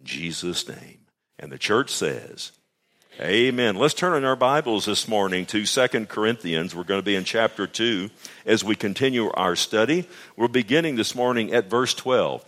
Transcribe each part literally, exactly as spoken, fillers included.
Jesus' name. And the church says, amen. Let's turn in our Bibles this morning to Second Corinthians. We're going to be in chapter two as we continue our study. We're beginning this morning at verse twelve.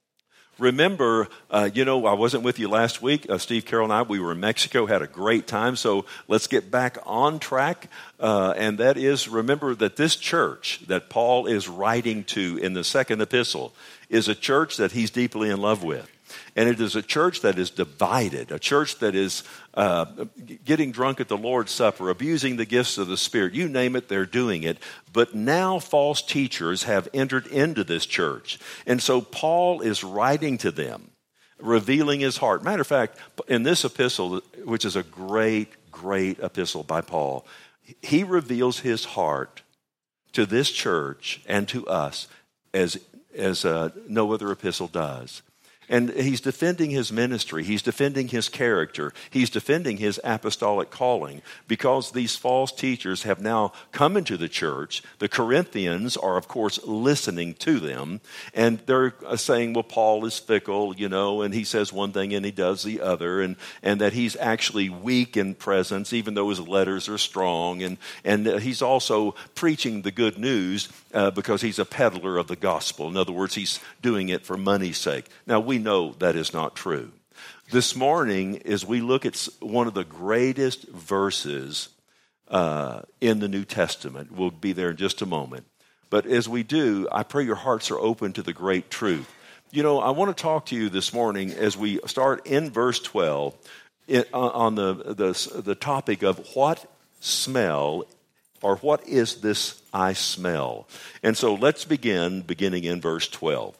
Remember, uh, you know, I wasn't with you last week. Uh, Steve, Carol, and I, we were in Mexico, had a great time. So let's get back on track. Uh, and that is, remember that this church that Paul is writing to in the second epistle is a church that he's deeply in love with. And it is a church that is divided, a church that is uh, getting drunk at the Lord's Supper, abusing the gifts of the Spirit. You name it, they're doing it. But now false teachers have entered into this church. And so Paul is writing to them, revealing his heart. Matter of fact, in this epistle, which is a great, great epistle by Paul, he reveals his heart to this church and to us as, as uh, no other epistle does. And he's defending his ministry. He's defending his character. He's defending his apostolic calling because these false teachers have now come into the church. The Corinthians are, of course, listening to them. And they're saying, well, Paul is fickle, you know, and he says one thing and he does the other. And, and that he's actually weak in presence, even though his letters are strong. And, and he's also preaching the good news uh, because he's a peddler of the gospel. In other words, he's doing it for money's sake. Now, we know that is not true. This morning, as we look at one of the greatest verses uh, in the New Testament, we'll be there in just a moment. But as we do, I pray your hearts are open to the great truth. You know, I want to talk to you this morning as we start in verse twelve it, on the, the, the topic of what smell or what is this I smell. And so let's begin, beginning in verse twelve.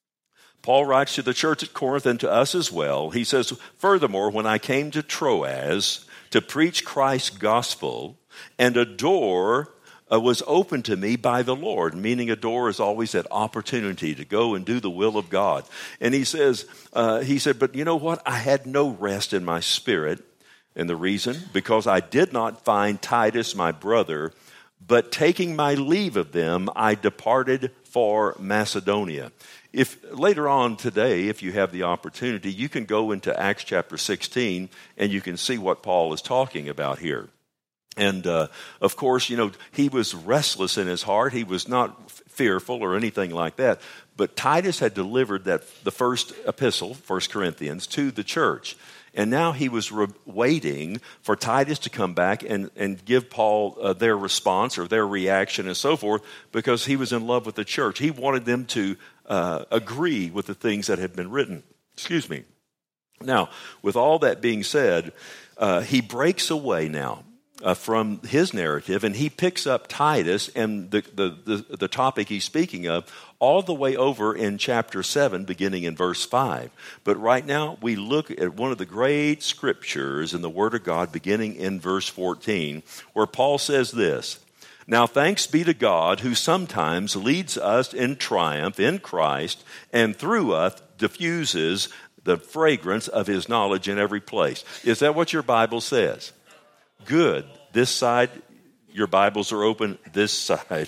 Paul writes to the church at Corinth and to us as well. He says, furthermore, when I came to Troas to preach Christ's gospel, and a door uh, was opened to me by the Lord, meaning a door is always that opportunity to go and do the will of God. And he says, uh, he said, but you know what? I had no rest in my spirit. And the reason? Because I did not find Titus, my brother, but taking my leave of them, I departed for Macedonia. If later on today, if you have the opportunity, you can go into Acts chapter sixteen and you can see what Paul is talking about here. And uh, of course, you know, he was restless in his heart. He was not fearful or anything like that. But Titus had delivered that the first epistle, First Corinthians, to the church. And now he was re- waiting for Titus to come back and, and give Paul uh, their response or their reaction and so forth, because he was in love with the church. He wanted them to uh, agree with the things that had been written. Excuse me. Now, with all that being said, uh, he breaks away now uh, from his narrative, and he picks up Titus and the, the, the, the topic he's speaking of all the way over in chapter seven, beginning in verse five. But right now, we look at one of the great scriptures in the Word of God, beginning in verse fourteen, where Paul says this, now thanks be to God who sometimes leads us in triumph in Christ, and through us diffuses the fragrance of his knowledge in every place. Is that what your Bible says? Good. This side, your Bibles are open. This side.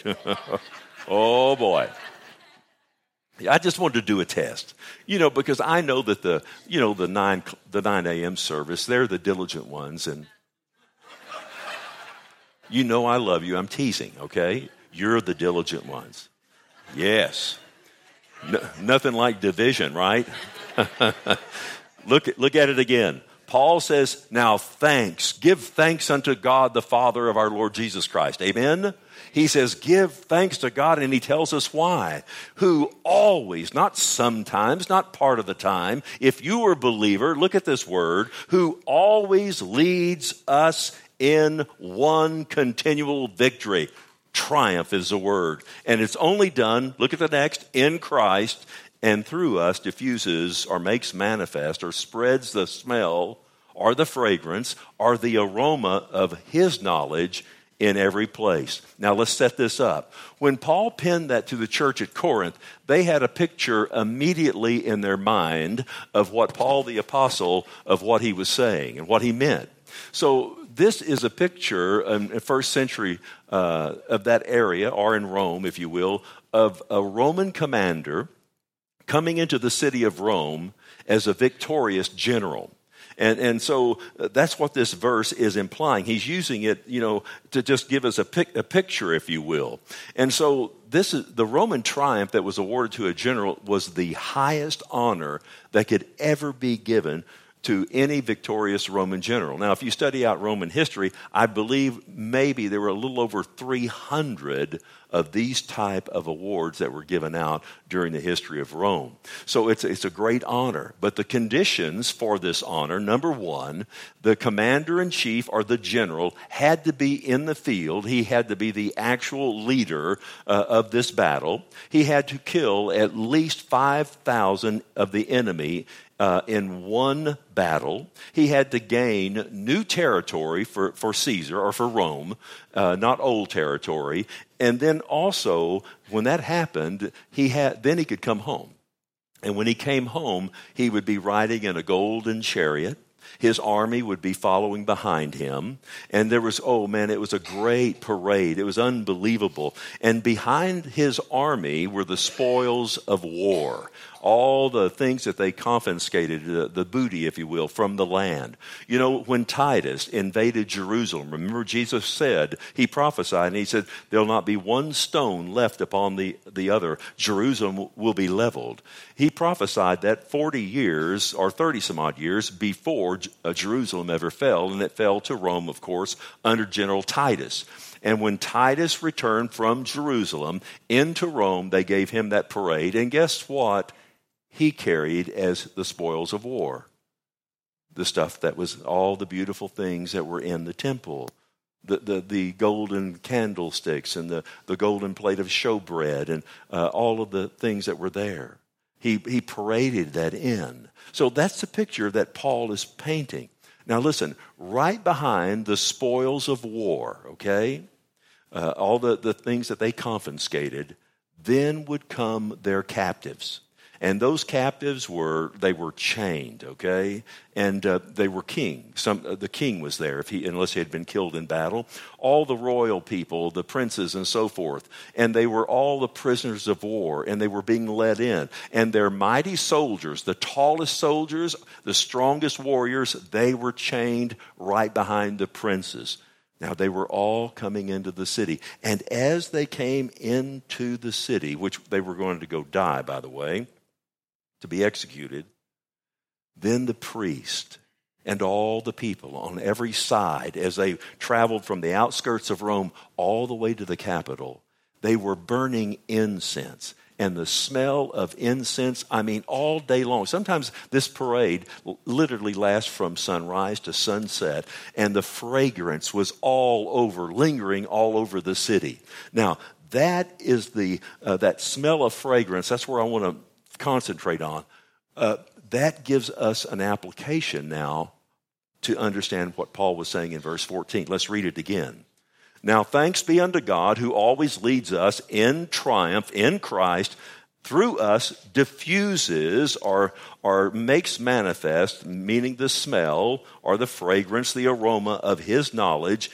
Oh, boy. I just wanted to do a test, you know, because I know that the, you know, the nine, the nine a.m. service, they're the diligent ones. And you know I love you. I'm teasing, okay? You're the diligent ones. Yes. No, nothing like division, right? look, look at it again. Paul says, now thanks, give thanks unto God the Father of our Lord Jesus Christ. Amen? He says, give thanks to God, and he tells us why. Who always, not sometimes, not part of the time, if you are a believer, look at this word, who always leads us in one continual victory. Triumph is the word. And it's only done, look at the next, in Christ, and through us diffuses or makes manifest or spreads the smell or the fragrance or the aroma of his knowledge in every place. Now let's set this up. When Paul penned that to the church at Corinth, they had a picture immediately in their mind of what Paul the apostle, of what he was saying and what he meant. So this is a picture in the first century uh, of that area, or in Rome, if you will, of a Roman commander coming into the city of Rome as a victorious general. And and so that's what this verse is implying. He's using it, you know, to just give us a, pic, a picture, if you will. And so this is the Roman triumph that was awarded to a general was the highest honor that could ever be given to any victorious Roman general. Now, if you study out Roman history, I believe maybe there were a little over three hundred of these type of awards that were given out during the history of Rome. So it's, it's a great honor. But the conditions for this honor, number one, the commander-in-chief or the general had to be in the field. He had to be the actual leader uh, of this battle. He had to kill at least five thousand of the enemy Uh, in one battle. He had to gain new territory for, for Caesar or for Rome, uh, not old territory. And then also, when that happened, he had then he could come home. And when he came home, he would be riding in a golden chariot. His army would be following behind him. And there was, oh man, it was a great parade. It was unbelievable. And behind his army were the spoils of war. All the things that they confiscated, the, the booty, if you will, from the land. You know, when Titus invaded Jerusalem, remember Jesus said, he prophesied, and he said, there'll not be one stone left upon the, the other. Jerusalem will be leveled. He prophesied that forty years, or thirty some odd years, before Jerusalem ever fell, and it fell to Rome, of course, under General Titus. And when Titus returned from Jerusalem into Rome, they gave him that parade. And guess what? He carried as the spoils of war. The stuff that was all the beautiful things that were in the temple. The, the, the golden candlesticks and the, the golden plate of showbread and uh, all of the things that were there. He, he paraded that in. So that's the picture that Paul is painting. Now listen, right behind the spoils of war, okay, uh, all the, the things that they confiscated, then would come their captives. And those captives were, they were chained, okay? And uh, they were king. Some, uh, the king was there, if he, unless he had been killed in battle. All the royal people, the princes and so forth. And they were all the prisoners of war, and they were being led in. And their mighty soldiers, the tallest soldiers, the strongest warriors, they were chained right behind the princes. Now, they were all coming into the city. And as they came into the city, which they were going to go die, by the way, to be executed, then the priest and all the people on every side, as they traveled from the outskirts of Rome all the way to the capital, they were burning incense. And the smell of incense, I mean, all day long. Sometimes this parade literally lasts from sunrise to sunset, and the fragrance was all over, lingering all over the city. Now, that is the uh, that smell of fragrance. That's where I want to concentrate on. Uh, that gives us an application now to understand what Paul was saying in verse fourteen. Let's read it again. Now thanks be unto God who always leads us in triumph in Christ, through us diffuses or, or makes manifest, meaning the smell or the fragrance, the aroma of his knowledge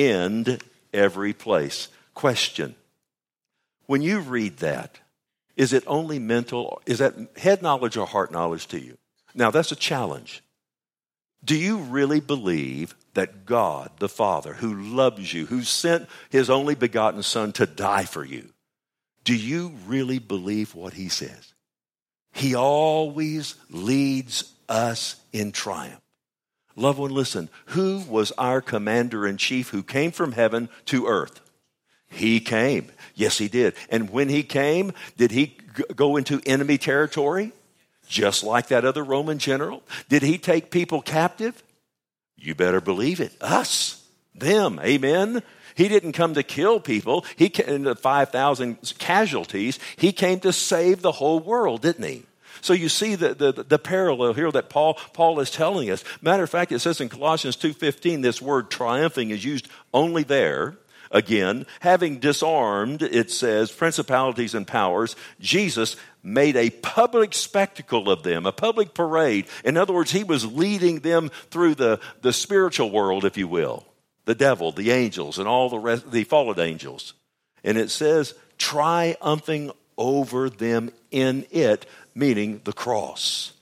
in every place. Question. When you read that, is it only mental? Is that head knowledge or heart knowledge to you? Now, that's a challenge. Do you really believe that God, the Father, who loves you, who sent his only begotten Son to die for you, do you really believe what he says? He always leads us in triumph. Loved one, listen. Who was our commander-in-chief who came from heaven to earth? He came. Yes, he did. And when he came, did he g- go into enemy territory? Just like that other Roman general? Did he take people captive? You better believe it. Us. Them. Amen. He didn't come to kill people. He came to five thousand casualties. He came to save the whole world, didn't he? So you see the, the, the parallel here that Paul, Paul is telling us. Matter of fact, it says in Colossians two fifteen, this word triumphing is used only there. Again, having disarmed, it says, principalities and powers, Jesus made a public spectacle of them, a public parade. In other words, he was leading them through the, the spiritual world, if you will. The devil, the angels, and all the rest, the fallen angels. And it says, triumphing over them in it, meaning the cross.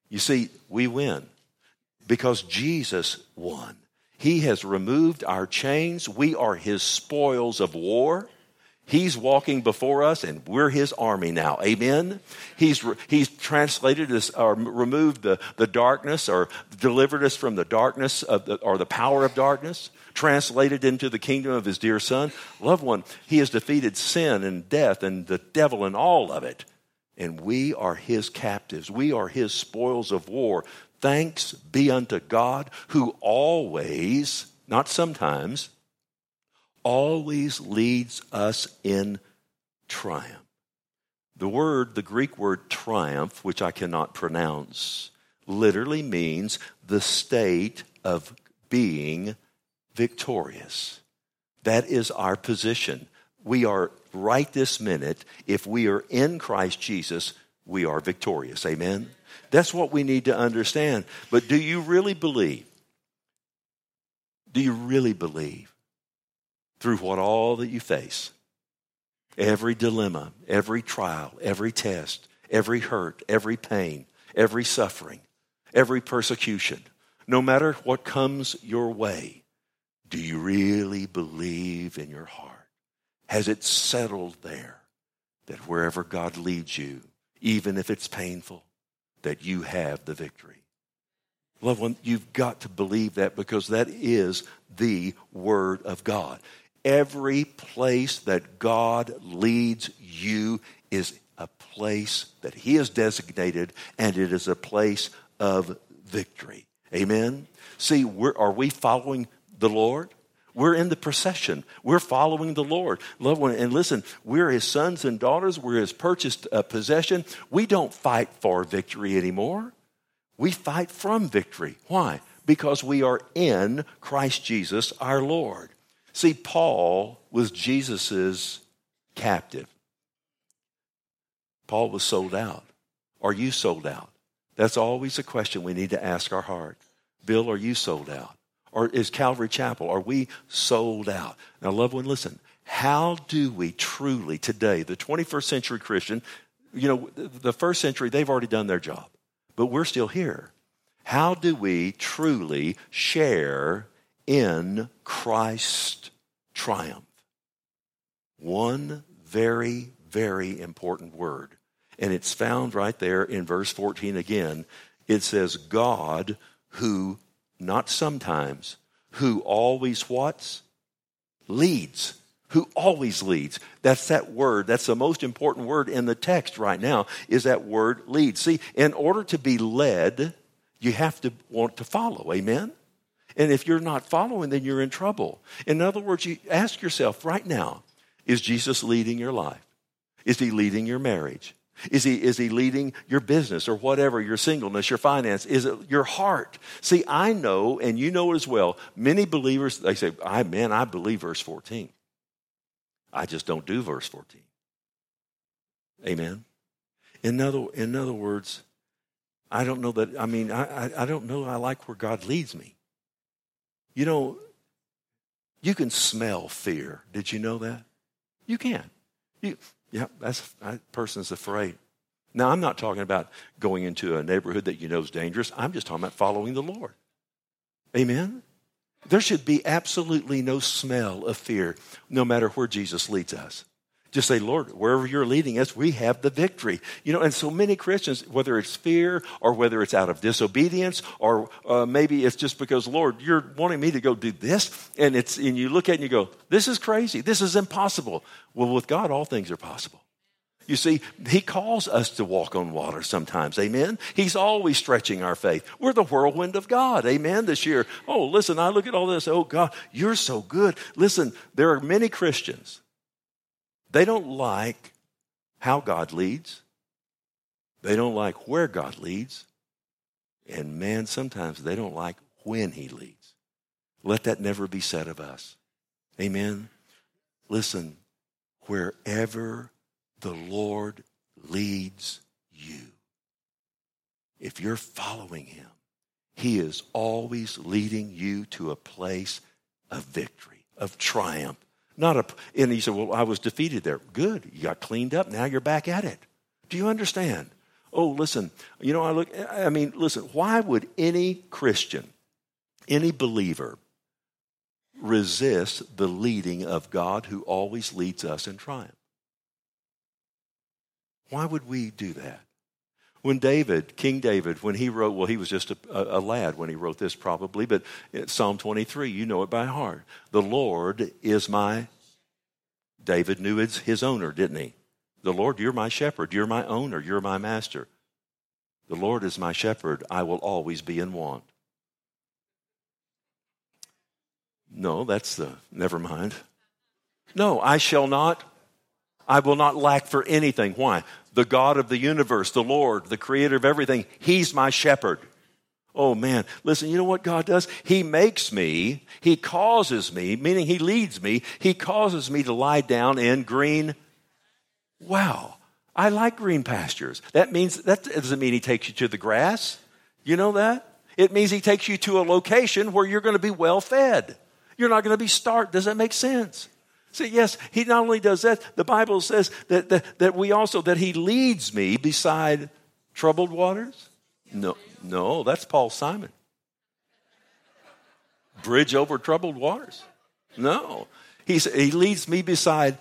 You see, we win because Jesus won. He has removed our chains. We are his spoils of war. He's walking before us, and we're his army now. Amen? He's he's translated us, or removed the, the darkness, or delivered us from the darkness, of the, or the power of darkness, translated into the kingdom of his dear Son. Loved one, he has defeated sin and death and the devil and all of it. And we are his captives. We are his spoils of war. Thanks be unto God, who always, not sometimes, always leads us in triumph. The word, the Greek word triumph, which I cannot pronounce, literally means the state of being victorious. That is our position. We are right this minute, if we are in Christ Jesus, we are victorious. Amen? That's what we need to understand. But do you really believe? Do you really believe through what all that you face, every dilemma, every trial, every test, every hurt, every pain, every suffering, every persecution, no matter what comes your way, do you really believe in your heart? Has it settled there that wherever God leads you, even if it's painful, that you have the victory? Loved one, you've got to believe that, because that is the Word of God. Every place that God leads you is a place that he has designated, and it is a place of victory. Amen? See, we're, are we following the Lord? We're in the procession. We're following the Lord. Loved one, and listen, we're his sons and daughters. We're his purchased uh, possession. We don't fight for victory anymore. We fight from victory. Why? Because we are in Christ Jesus our Lord. See, Paul was Jesus's captive. Paul was sold out. Are you sold out? That's always a question we need to ask our heart. Bill, are you sold out? Or is Calvary Chapel, are we sold out? Now, loved one, listen. How do we truly today, the twenty-first century Christian, you know, the first century, they've already done their job, but we're still here. How do we truly share in Christ's triumph? One very, very important word. And it's found right there in verse fourteen again. It says, God who, not sometimes, who always what? Leads. Who always leads. That's that word. That's the most important word in the text right now, is that word lead. See, in order to be led, you have to want to follow. Amen? And if you're not following, then you're in trouble. In other words, you ask yourself right now, is Jesus leading your life? Is he leading your marriage? Is he, is he leading your business or whatever, your singleness, your finance? Is it your heart? See, I know, and you know as well, many believers, they say, I, man, I believe verse fourteen. I just don't do verse fourteen. Amen? In other, in other words, I don't know that, I mean, I, I, I don't know I like where God leads me. You know, you can smell fear. Did you know that? You can. You, yeah, that's, that person's afraid. Now, I'm not talking about going into a neighborhood that you know is dangerous. I'm just talking about following the Lord. Amen? There should be absolutely no smell of fear, no matter where Jesus leads us. Just say, Lord, wherever you're leading us, we have the victory. You know, and so many Christians, whether it's fear or whether it's out of disobedience or uh, maybe it's just because, Lord, you're wanting me to go do this, and it's and you look at it and you go, this is crazy. This is impossible. Well, with God, all things are possible. You see, he calls us to walk on water sometimes, amen? He's always stretching our faith. We're the whirlwind of God, amen, this year. Oh, listen, I look at all this, oh, God, you're so good. Listen, there are many Christians, they don't like how God leads. They don't like where God leads. And man, sometimes they don't like when he leads. Let that never be said of us. Amen? Listen, wherever the Lord leads you, if you're following him, he is always leading you to a place of victory, of triumph. Not a, and he said, well, I was defeated there. Good. You got cleaned up. Now you're back at it. Do you understand? Oh, listen, you know, I look, I mean, listen, why would any Christian, any believer resist the leading of God who always leads us in triumph? Why would we do that? When David, King David, when he wrote, well, he was just a, a lad when he wrote this probably, but Psalm twenty-three, you know it by heart. The Lord is my, David knew it's his owner, didn't he? The Lord, you're my shepherd, you're my owner, you're my master. The Lord is my shepherd, I will always be in want. No, that's the, never mind. No, I shall not, I will not lack for anything. Why? The God of the universe, the Lord, the creator of everything, he's my shepherd. Oh man, listen, you know what God does? He makes me, he causes me, meaning he leads me, he causes me to lie down in green. Wow, I like green pastures. That means, that doesn't mean he takes you to the grass. You know that? It means he takes you to a location where you're going to be well fed. You're not going to be starved. Does that make sense? See, yes, he not only does that, the Bible says that, that, that we also, that he leads me beside troubled waters. No, no, that's Paul Simon. Bridge over troubled waters. No, He's, he leads me beside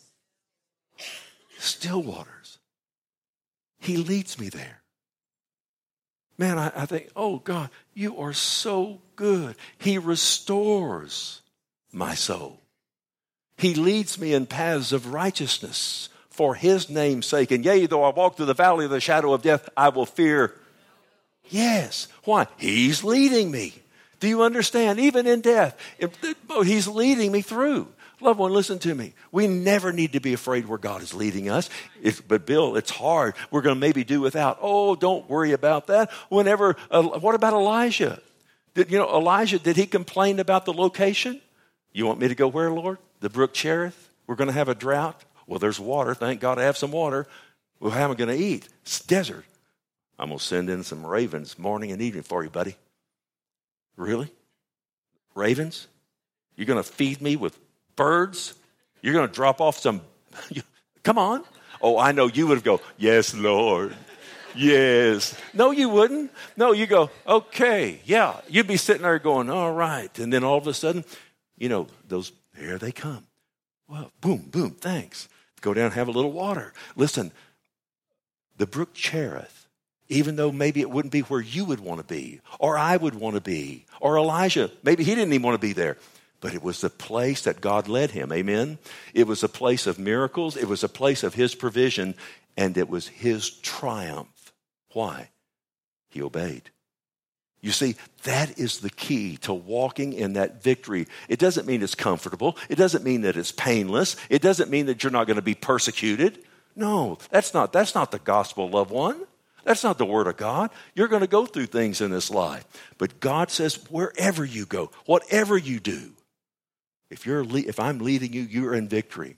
still waters. He leads me there. Man, I, I think, oh God, you are so good. He restores my soul. He leads me in paths of righteousness for his name's sake. And yea, though I walk through the valley of the shadow of death, I will fear. Yes. Why? He's leading me. Do you understand? Even in death, if, he's leading me through. Loved one, listen to me. We never need to be afraid where God is leading us. If, but Bill, it's hard. We're going to maybe do without. Oh, don't worry about that. Whenever, uh, what about Elijah? Did, you know, Elijah, did he complain about the location? You want me to go where, Lord? The brook Cherith? We're going to have a drought? Well, there's water. Thank God I have some water. Well, how am I going to eat? It's desert. I'm going to send in some ravens morning and evening for you, buddy. Really? Ravens? You're going to feed me with birds? You're going to drop off some, come on. Oh, I know you would go, yes, Lord. Yes. No, you wouldn't. No, you go, okay, yeah. You'd be sitting there going, all right. And then all of a sudden, you know, those, here they come. Well, boom, boom, thanks. Go down and have a little water. Listen, the brook Cherith, even though maybe it wouldn't be where you would want to be, or I would want to be, or Elijah, maybe he didn't even want to be there. But it was the place that God led him. Amen? It was a place of miracles. It was a place of his provision. And it was his triumph. Why? He obeyed. You see, that is the key to walking in that victory. It doesn't mean it's comfortable. It doesn't mean that it's painless. It doesn't mean that you're not going to be persecuted. No, that's not, that's not the gospel, loved one. That's not the word of God. You're going to go through things in this life. But God says, wherever you go, whatever you do, If you're le- if I'm leading you, you're in victory.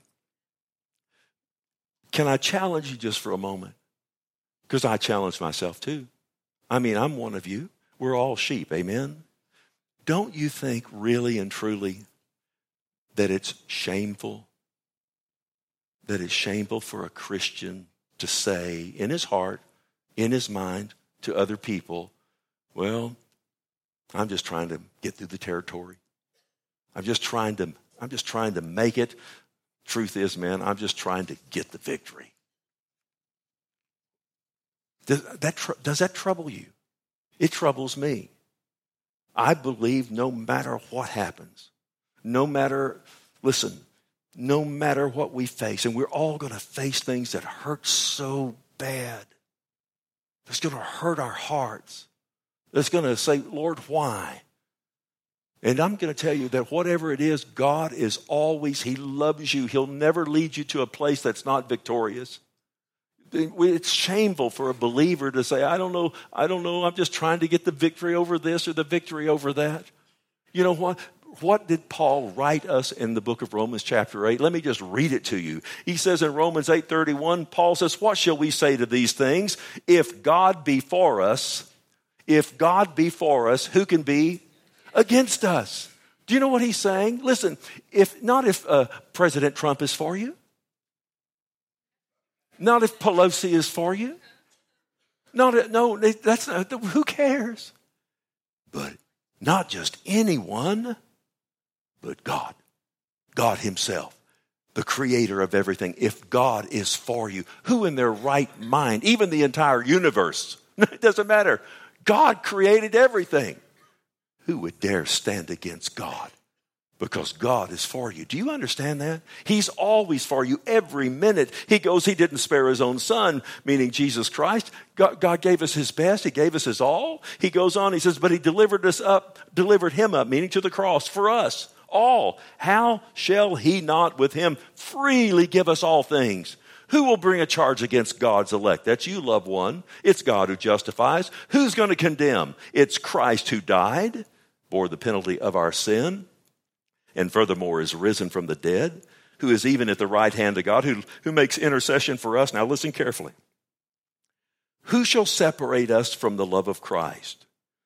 Can I challenge you just for a moment? Because I challenge myself too. I mean, I'm one of you. We're all sheep, amen? Don't you think really and truly that it's shameful? That it's shameful for a Christian to say in his heart, in his mind, to other people, well, I'm just trying to get through the territory. I'm just trying to, I'm just trying to make it. Truth is, man, I'm just trying to get the victory. Does that, tr- does that trouble you? It troubles me. I believe no matter what happens, no matter, listen, no matter what we face, and we're all going to face things that hurt so bad. It's going to hurt our hearts. It's going to say, Lord, why? And I'm going to tell you that whatever it is, God is always, he loves you. He'll never lead you to a place that's not victorious. It's shameful for a believer to say, I don't know, I don't know, I'm just trying to get the victory over this or the victory over that. You know what? What did Paul write us in the book of Romans chapter eight? Let me just read it to you. He says in Romans eight thirty-one, Paul says, what shall we say to these things? If God be for us, if God be for us, who can be against us? Do you know what he's saying? Listen, if not if uh, President Trump is for you, not if Pelosi is for you, Not, no, that's not, who cares? But not just anyone, but God. God himself, the creator of everything. If God is for you, who in their right mind, even the entire universe, it doesn't matter. God created everything. Who would dare stand against God? Because God is for you. Do you understand that? He's always for you every minute. He goes, he didn't spare his own son, meaning Jesus Christ. God, God gave us his best. He gave us his all. He goes on, he says, but he delivered us up, delivered him up, meaning to the cross for us all. How shall he not with him freely give us all things? Who will bring a charge against God's elect? That's you, loved one. It's God who justifies. Who's going to condemn? It's Christ who died, bore the penalty of our sin, and furthermore is risen from the dead, who is even at the right hand of God, who, who makes intercession for us. Now listen carefully. Who shall separate us from the love of Christ?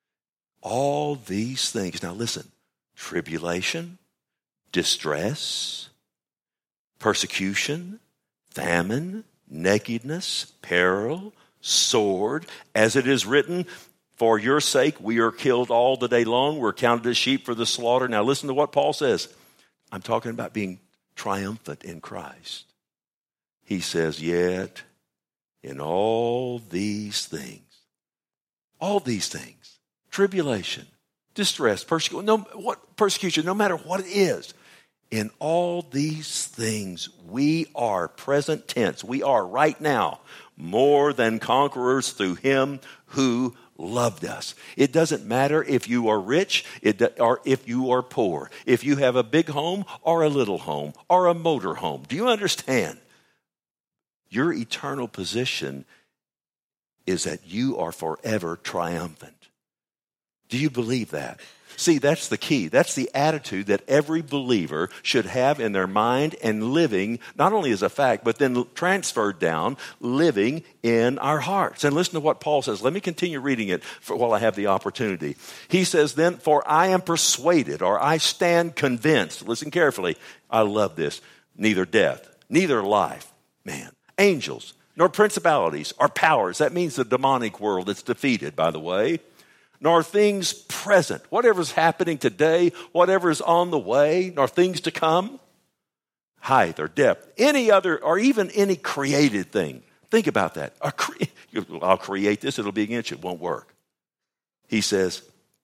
All these things. Now listen. Tribulation, distress, persecution, famine, nakedness, peril, sword, as it is written, for your sake, we are killed all the day long. We're counted as sheep for the slaughter. Now listen to what Paul says. I'm talking about being triumphant in Christ. He says, yet in all these things, all these things, tribulation, distress, persecution, no, what persecution, no matter what it is, in all these things, we are present tense. We are right now more than conquerors through him who loved us. It doesn't matter if you are rich it, or if you are poor, if you have a big home or a little home or a motor home. Do you understand? Your eternal position is that you are forever triumphant. Do you believe that? See, that's the key. That's the attitude that every believer should have in their mind and living, not only as a fact, but then transferred down, living in our hearts. And listen to what Paul says. Let me continue reading it for, while I have the opportunity. He says, then, for I am persuaded, or I stand convinced. Listen carefully. I love this. Neither death, neither life, man, angels, nor principalities, or powers. That means the demonic world. It's defeated, by the way. Nor things present, whatever's happening today, whatever's on the way, nor things to come, height or depth, any other, or even any created thing. Think about that. I'll create this, it'll be against you, it won't work. He says,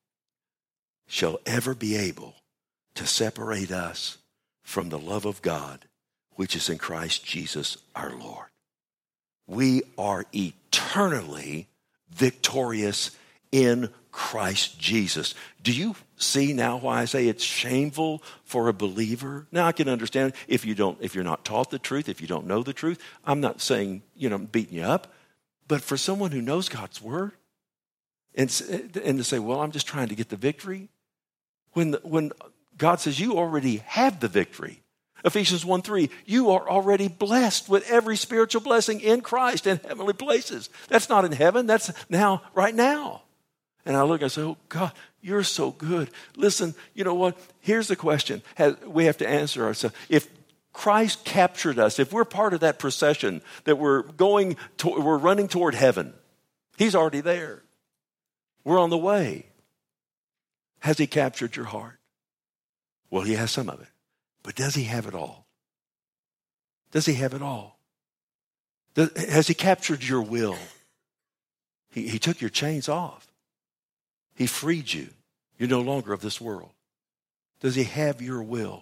shall ever be able to separate us from the love of God, which is in Christ Jesus our Lord. We are eternally victorious in Christ Jesus. Do you see now why I say it's shameful for a believer? Now I can understand if you don't, if you're not taught the truth, if you don't know the truth. I'm not saying, you know, I'm beating you up, but for someone who knows God's word and, and to say, well, I'm just trying to get the victory. When, the, when God says you already have the victory. Ephesians one three, you are already blessed with every spiritual blessing in Christ in heavenly places. That's not in heaven. That's now, right now. And I look and I say, oh, God, you're so good. Listen, you know what? Here's the question we have to answer ourselves. If Christ captured us, if we're part of that procession that we're going, to, we're running toward heaven, he's already there. We're on the way. Has he captured your heart? Well, he has some of it. But does he have it all? Does he have it all? Does, has he captured your will? He, he took your chains off. He freed you. You're no longer of this world. Does he have your will?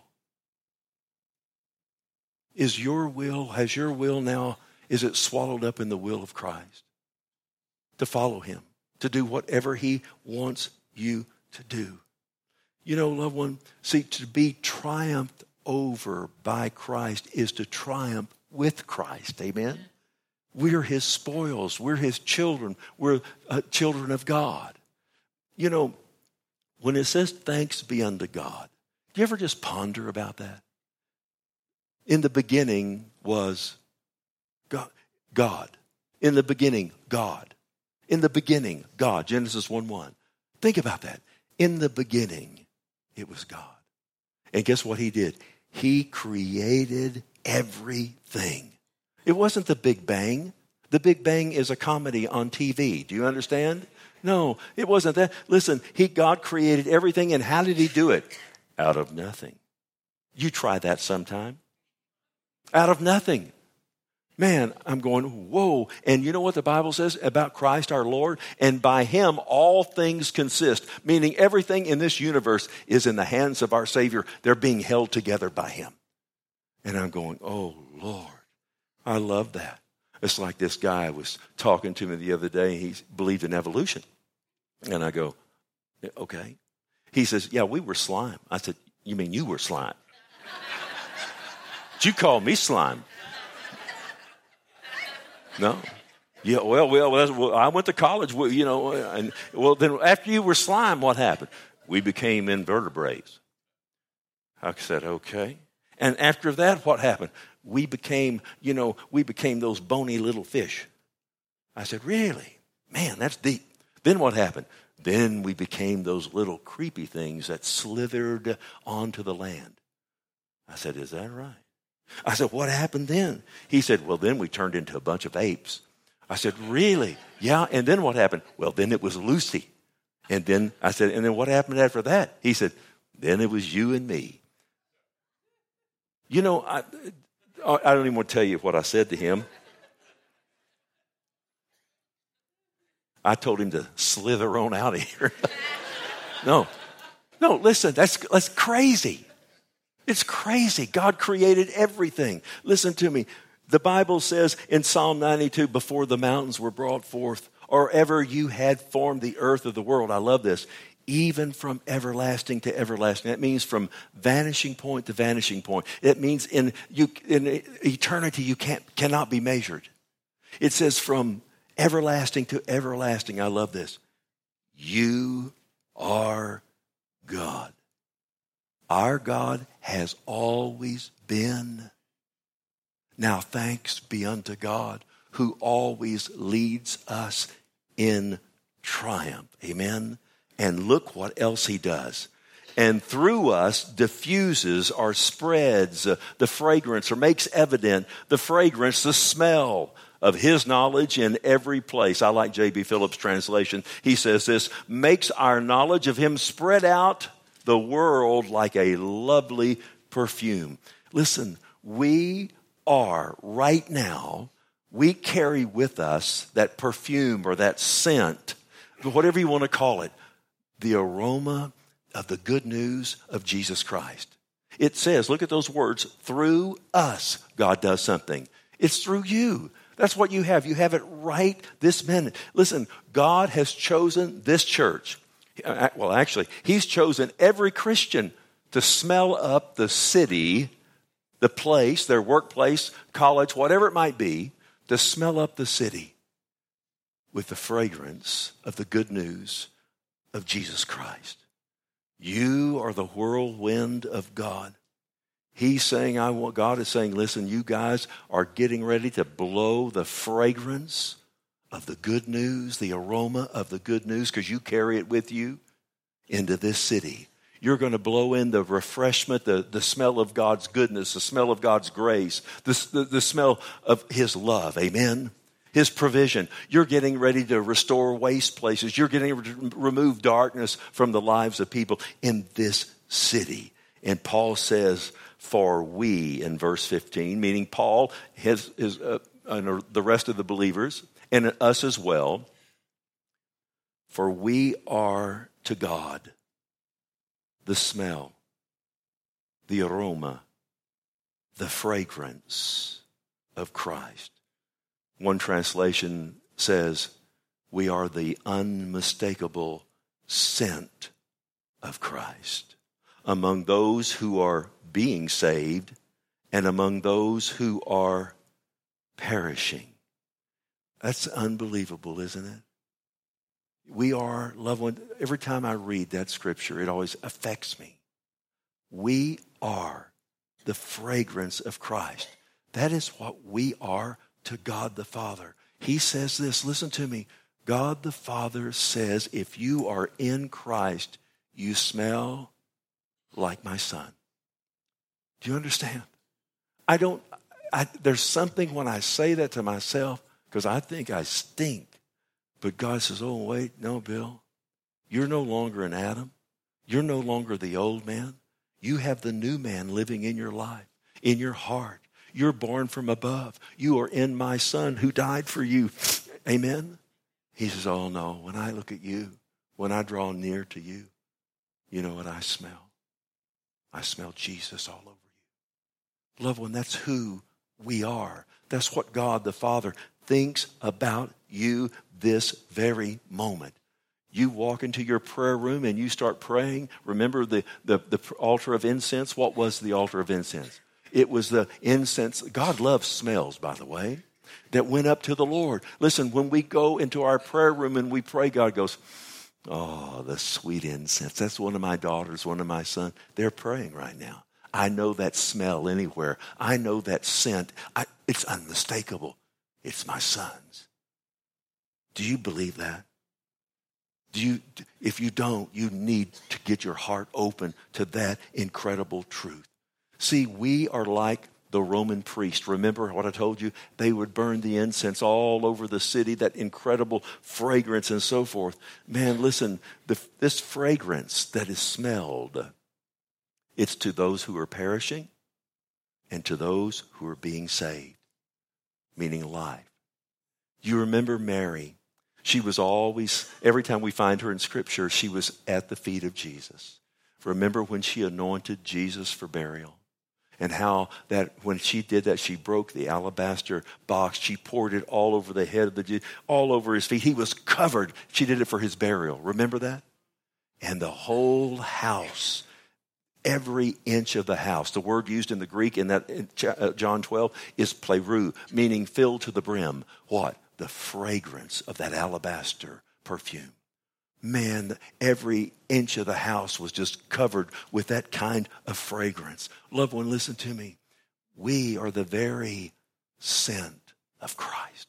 Is your will, has your will now, is it swallowed up in the will of Christ? To follow him, to do whatever he wants you to do. You know, loved one, see, to be triumphed over by Christ is to triumph with Christ. Amen? We're his spoils. We're his children. We're uh, children of God. You know, when it says thanks be unto God, do you ever just ponder about that? In the beginning was God. God. In the beginning, God. In the beginning, God. Genesis one one. Think about that. In the beginning, it was God. And guess what he did? He created everything. It wasn't the Big Bang. The Big Bang is a comedy on T V. Do you understand? No, it wasn't that. Listen, he, God created everything, and how did he do it? Out of nothing. You try that sometime. Out of nothing. Man, I'm going, whoa. And you know what the Bible says about Christ our Lord? And by him all things consist, meaning everything in this universe is in the hands of our Savior. They're being held together by him. And I'm going, oh, Lord, I love that. It's like this guy was talking to me the other day. He believed in evolution. And I go, okay. He says, yeah, we were slime. I said, you mean you were slime? Did you call me slime? No. Yeah, well, well, well, I went to college, you know, and well, then after you were slime, what happened? We became invertebrates. I said, okay. And after that, what happened? We became, you know, we became those bony little fish. I said, really? Man, that's deep. Then what happened? Then we became those little creepy things that slithered onto the land. I said, is that right? I said, what happened then? He said, well, then we turned into a bunch of apes. I said, really? Yeah, and then what happened? Well, then it was Lucy. And then I said, and then what happened after that? He said, then it was you and me. You know, I, I don't even want to tell you what I said to him. I told him to slither on out of here. No, no, listen, that's, that's crazy. It's crazy. God created everything. Listen to me. The Bible says in Psalm ninety-two, before the mountains were brought forth, or ever you had formed the earth of the world. I love this. Even from everlasting to everlasting. That means from vanishing point to vanishing point. It means in you in eternity you can't cannot be measured. It says from everlasting to everlasting. I love this. You are God. Our God has always been. Now thanks be unto God who always leads us in triumph. Amen. And look what else he does. And through us diffuses or spreads uh, the fragrance or makes evident the fragrance, the smell of his knowledge in every place. I like J B Phillips' translation. He says this, makes our knowledge of him spread out the world like a lovely perfume. Listen, we are right now, we carry with us that perfume or that scent, whatever you want to call it, the aroma of the good news of Jesus Christ. It says, look at those words, through us, God does something. It's through you. That's what you have. You have it right this minute. Listen, God has chosen this church. Well, actually, he's chosen every Christian to smell up the city, the place, their workplace, college, whatever it might be, to smell up the city with the fragrance of the good news of Jesus Christ. You are the whirlwind of God. He's saying, I want, God is saying, listen, you guys are getting ready to blow the fragrance of the good news, the aroma of the good news, because you carry it with you into this city. You're going to blow in the refreshment, the, the smell of God's goodness, the smell of God's grace, the, the, the smell of his love. Amen. His provision. You're getting ready to restore waste places. You're getting ready to remove darkness from the lives of people in this city. And Paul says, for we, in verse fifteen, meaning Paul, his, his, uh, and the rest of the believers, and us as well, for we are to God the smell, the aroma, the fragrance of Christ. One translation says, we are the unmistakable scent of Christ among those who are being saved and among those who are perishing. That's unbelievable, isn't it? We are, loved one, every time I read that scripture, it always affects me. We are the fragrance of Christ. That is what we are to God the Father. He says this, listen to me. God the Father says, if you are in Christ, you smell like my son. Do you understand? I don't, I, there's something when I say that to myself, because I think I stink. But God says, oh, wait, no, Bill. You're no longer an Adam. You're no longer the old man. You have the new man living in your life, in your heart. You're born from above. You are in my Son who died for you. Amen? He says, oh, no, when I look at you, when I draw near to you, you know what I smell? I smell Jesus all over you. Loved one, that's who we are. That's what God the Father thinks about you this very moment. You walk into your prayer room and you start praying. Remember the, the, the altar of incense? What was the altar of incense? It was the incense. God loves smells, by the way, that went up to the Lord. Listen, when we go into our prayer room and we pray, God goes, oh, the sweet incense. That's one of my daughters, one of my sons. They're praying right now. I know that smell anywhere. I know that scent. I, it's unmistakable. It's my son's. Do you believe that? Do you, if you don't, you need to get your heart open to that incredible truth. See, we are like the Roman priest. Remember what I told you? They would burn the incense all over the city, that incredible fragrance and so forth. Man, listen, the, this fragrance that is smelled, it's to those who are perishing and to those who are being saved, meaning life. You remember Mary. She was always, every time we find her in Scripture, she was at the feet of Jesus. Remember when she anointed Jesus for burial? And how that when she did that, she broke the alabaster box. She poured it all over the head of the Jesus, all over his feet. He was covered. She did it for his burial. Remember that? And the whole house, every inch of the house, the word used in the Greek in that in John twelve is plerou, meaning filled to the brim. What? The fragrance of that alabaster perfume. Man, every inch of the house was just covered with that kind of fragrance. Loved one, listen to me. We are the very scent of Christ.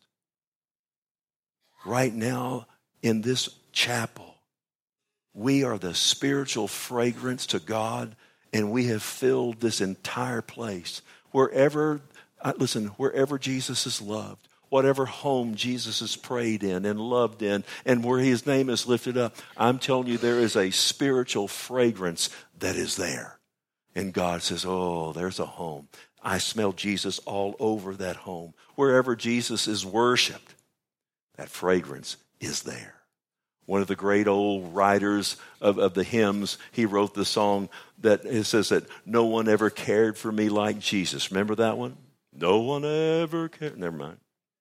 Right now, in this chapel, we are the spiritual fragrance to God, and we have filled this entire place. Wherever, listen, wherever Jesus is loved, whatever home Jesus is prayed in and loved in, and where his name is lifted up, I'm telling you, there is a spiritual fragrance that is there. And God says, oh, there's a home. I smell Jesus all over that home. Wherever Jesus is worshiped, that fragrance is there. One of the great old writers of, of the hymns, he wrote the song that it says that no one ever cared for me like Jesus. Remember that one? No one ever cared. Never mind.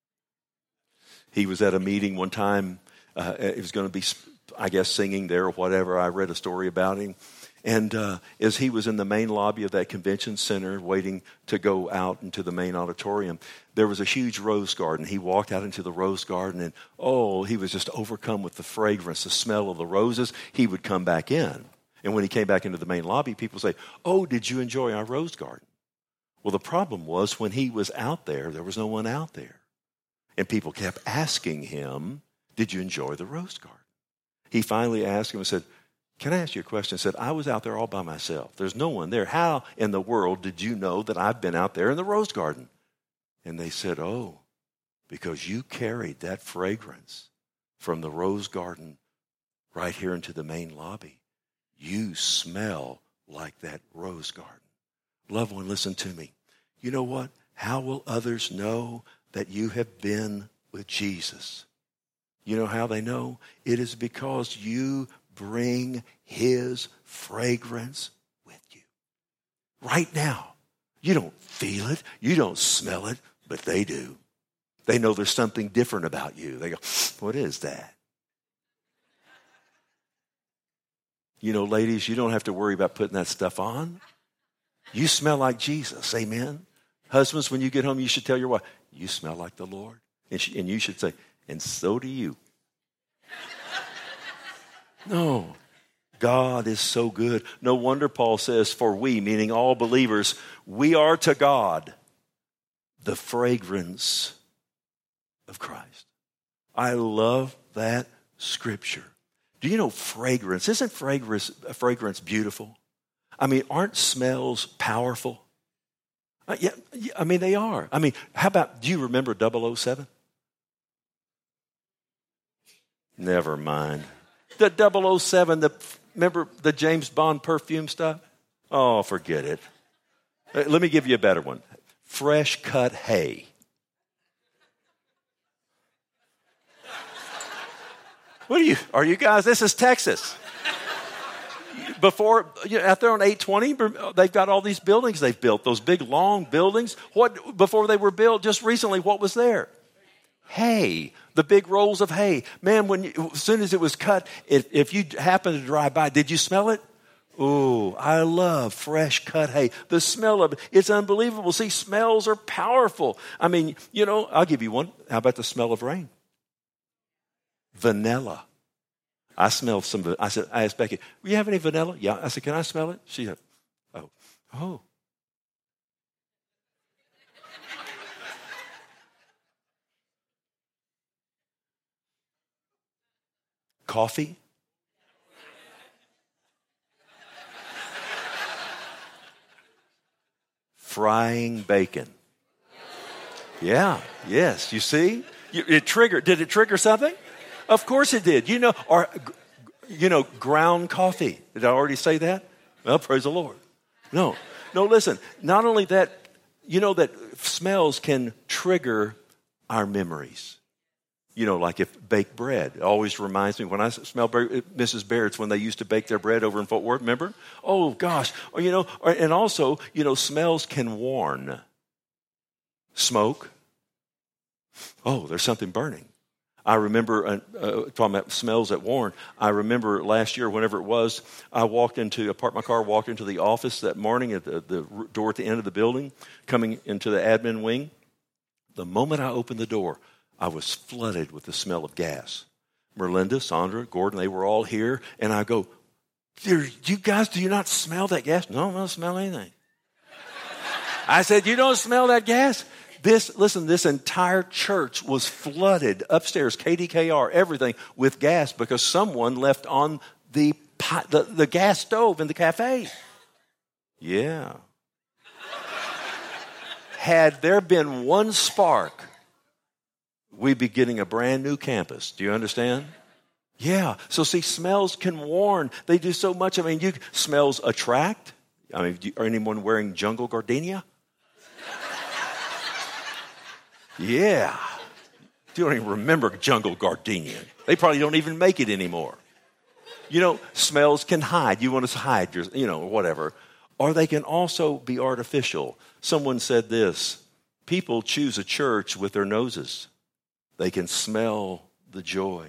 He was at a meeting one time. Uh, he was going to be, I guess, singing there or whatever. I read a story about him. And uh, as he was in the main lobby of that convention center waiting to go out into the main auditorium, there was a huge rose garden. He walked out into the rose garden and, oh, he was just overcome with the fragrance, the smell of the roses. He would come back in. And when he came back into the main lobby, people say, oh, did you enjoy our rose garden? Well, the problem was when he was out there, there was no one out there. And people kept asking him, did you enjoy the rose garden? He finally asked him and said, can I ask you a question? He said, I was out there all by myself. There's no one there. How in the world did you know that I've been out there in the rose garden? And they said, oh, because you carried that fragrance from the rose garden right here into the main lobby. You smell like that rose garden. Loved one, listen to me. You know what? How will others know that you have been with Jesus? You know how they know? It is because you bring his fragrance with you. Right now. You don't feel it. You don't smell it, but they do. They know there's something different about you. They go, what is that? You know, ladies, you don't have to worry about putting that stuff on. You smell like Jesus. Amen. Husbands, when you get home, you should tell your wife, you smell like the Lord. And, she, and you should say, and so do you. No, God is so good. No wonder Paul says, for we, meaning all believers, we are to God the fragrance of Christ. I love that scripture. Do you know fragrance? Isn't fragrance, fragrance beautiful? I mean, aren't smells powerful? Uh, yeah, yeah, I mean, they are. I mean, how about, do you remember double oh seven? Never mind. The double oh seven, the, remember the James Bond perfume stuff? Oh, forget it. Let me give you a better one. Fresh cut hay. What are you, are you guys, this is Texas. Before, you know, out there on eight twenty, they've got all these buildings they've built, those big long buildings. What, before they were built, just recently, what was there? Hay, the big rolls of hay. Man, when you, as soon as it was cut, if, if you happened to drive by, did you smell it? Oh, I love fresh cut hay. The smell of it, it's unbelievable. See, smells are powerful. I mean, you know, I'll give you one. How about the smell of rain? Vanilla. I smelled some, I said, I asked Becky, do you have any vanilla? Yeah. I said, can I smell it? She said, oh, oh. Coffee? Frying bacon. Yeah, yes, you see? It triggered, did it trigger something? Of course it did. You know, or, you know, ground coffee. Did I already say that? Well, praise the Lord. No, no, listen, not only that, you know that smells can trigger our memories. You know, like if baked bread. It always reminds me when I smell Missus Baird's when they used to bake their bread over in Fort Worth, remember? Oh, gosh. Or, you know, or, and also, you know, smells can warn. Smoke. Oh, there's something burning. I remember, uh, uh, talking about smells that warn, I remember last year, whenever it was, I walked into, I parked my car, walked into the office that morning at the, the door at the end of the building, coming into the admin wing. The moment I opened the door, I was flooded with the smell of gas. Merlinda, Sandra, Gordon, they were all here, and I go, you guys, do you not smell that gas? No, I don't smell anything. I said, you don't smell that gas? This, listen, this entire church was flooded upstairs, K D K R, everything, with gas because someone left on the, the, the gas stove in the cafe. Yeah. Had there been one spark, we'd be getting a brand new campus. Do you understand? Yeah. So see, smells can warn. They do so much. I mean, you smells attract. I mean, are anyone wearing jungle gardenia? Yeah. You don't even remember jungle gardenia. They probably don't even make it anymore. You know, smells can hide. You want to hide your, you know, whatever. Or they can also be artificial. Someone said this, people choose a church with their noses. They can smell the joy.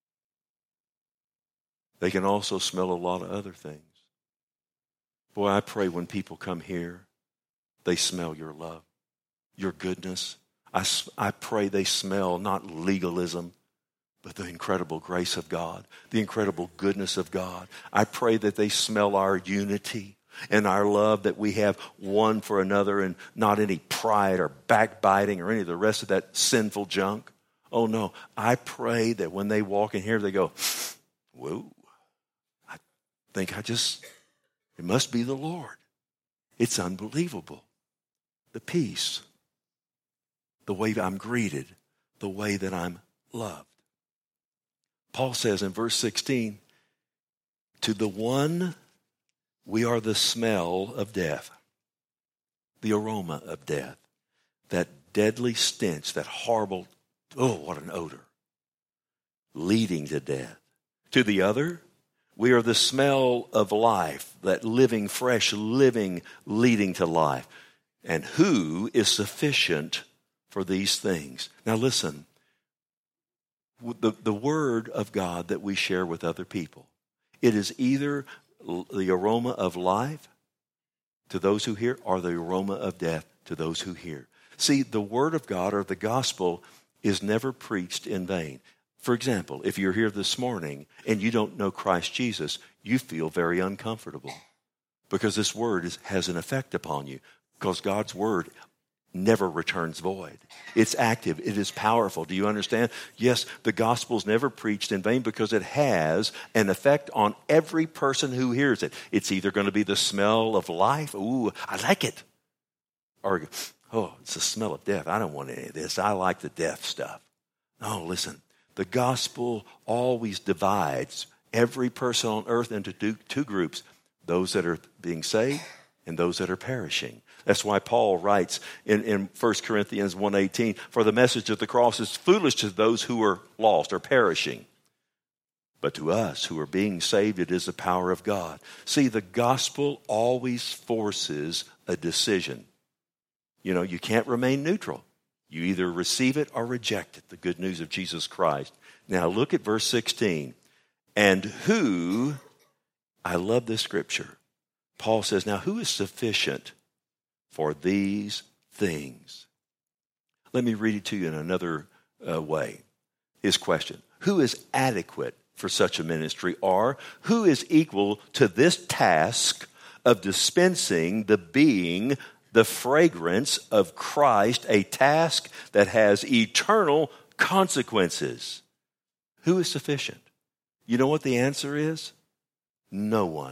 They can also smell a lot of other things. Boy, I pray when people come here, they smell your love, your goodness. I, I pray they smell not legalism, but the incredible grace of God, the incredible goodness of God. I pray that they smell our unity and our love that we have one for another and not any pride or backbiting or any of the rest of that sinful junk. Oh, no. I pray that when they walk in here, they go, whoa, I think I just, it must be the Lord. It's unbelievable. The peace. The way I'm greeted, the way that I'm loved. Paul says in verse sixteen, to the one we are the smell of death, the aroma of death, that deadly stench, that horrible, oh, what an odor, leading to death. To the other, we are the smell of life, that living, fresh living, leading to life. And who is sufficient for these things? Now listen, the, the word of God that we share with other people, it is either the aroma of life to those who hear or the aroma of death to those who hear. See, the word of God or the gospel is never preached in vain. For example, if you're here this morning and you don't know Christ Jesus, you feel very uncomfortable because this word is, has an effect upon you because God's word never returns void. It's active. It is powerful. Do you understand? Yes, the gospel is never preached in vain because it has an effect on every person who hears it. It's either going to be the smell of life. Ooh, I like it. Or, oh, it's the smell of death. I don't want any of this. I like the death stuff. No, listen. The gospel always divides every person on earth into two, two groups, those that are being saved and those that are perishing. That's why Paul writes in, in First Corinthians one eighteen, for the message of the cross is foolish to those who are lost or perishing. But to us who are being saved, it is the power of God. See, the gospel always forces a decision. You know, you can't remain neutral. You either receive it or reject it, the good news of Jesus Christ. Now look at verse sixteen. And who, I love this scripture. Paul says, now who is sufficient for these things? Let me read it to you in another uh, way. His question, who is adequate for such a ministry, or who is equal to this task of dispensing the being, the fragrance of Christ, a task that has eternal consequences? Who is sufficient? You know what the answer is? No one.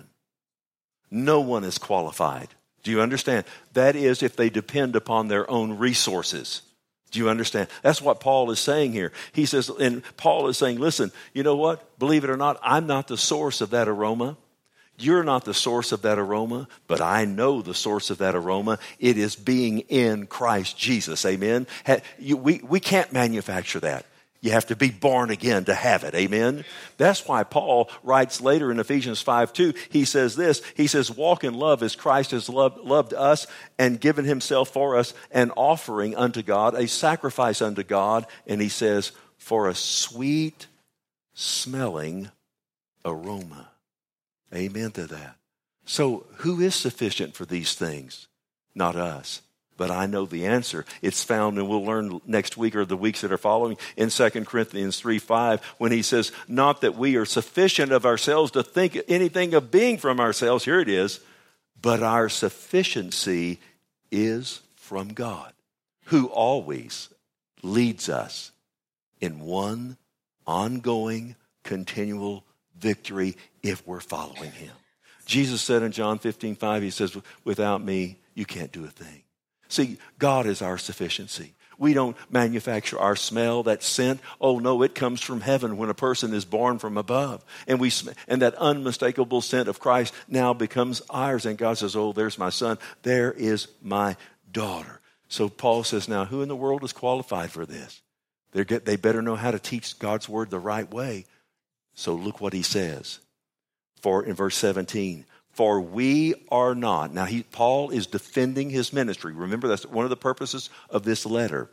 No one is qualified. Do you understand? That is if they depend upon their own resources. Do you understand? That's what Paul is saying here. He says, and Paul is saying, listen, you know what? Believe it or not, I'm not the source of that aroma. You're not the source of that aroma, but I know the source of that aroma. It is being in Christ Jesus. Amen? We, we can't manufacture that. You have to be born again to have it. Amen? That's why Paul writes later in Ephesians five two, he says this, he says, walk in love as Christ has loved, loved us and given himself for us, an offering unto God, a sacrifice unto God. And he says, for a sweet smelling aroma. Amen to that. So who is sufficient for these things? Not us. But I know the answer. It's found, and we'll learn next week or the weeks that are following, in Second Corinthians three five, when he says, not that we are sufficient of ourselves to think anything of being from ourselves. Here it is. But our sufficiency is from God, who always leads us in one ongoing, continual victory if we're following him. Jesus said in John fifteen five, he says, without me, you can't do a thing. See, God is our sufficiency. We don't manufacture our smell, that scent. Oh, no, it comes from heaven when a person is born from above. And we and that unmistakable scent of Christ now becomes ours. And God says, oh, there's my son. There is my daughter. So Paul says, now, who in the world is qualified for this? They're get, they better know how to teach God's word the right way. So look what he says. For in verse seventeen, for we are not. Now, he, Paul is defending his ministry. Remember, that's one of the purposes of this letter.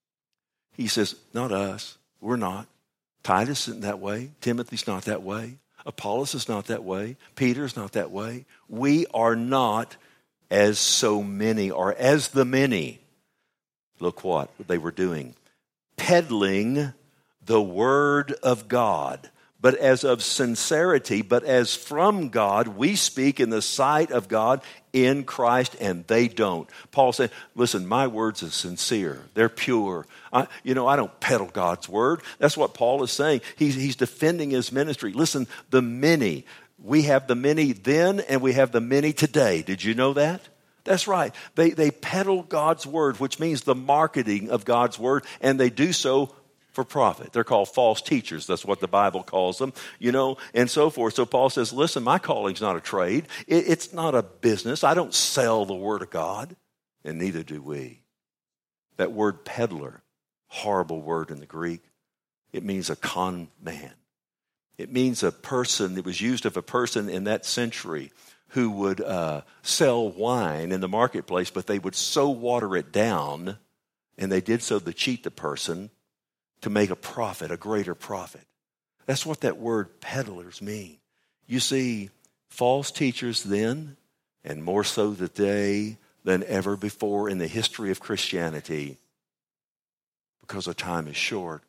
He says, not us. We're not. Titus isn't that way. Timothy's not that way. Apollos is not that way. Peter's not that way. We are not as so many, or as the many. Look what they were doing. Peddling the word of God. But as of sincerity, but as from God, we speak in the sight of God in Christ, and they don't. Paul said, listen, my words are sincere. They're pure. I, you know, I don't peddle God's word. That's what Paul is saying. He's, he's defending his ministry. Listen, the many. We have the many then, and we have the many today. Did you know that? That's right. They, they peddle God's word, which means the marketing of God's word, and they do so for profit. They're called false teachers. That's what the Bible calls them, you know, and so forth. So Paul says, listen, my calling's not a trade. It, it's not a business. I don't sell the word of God, and neither do we. That word peddler, horrible word in the Greek. It means a con man. It means a person, it was used of a person in that century who would uh, sell wine in the marketplace, but they would so water it down, and they did so to cheat the person, to make a profit, a greater profit. That's what that word peddlers mean. You see, false teachers then, and more so today than ever before in the history of Christianity, because the time is short.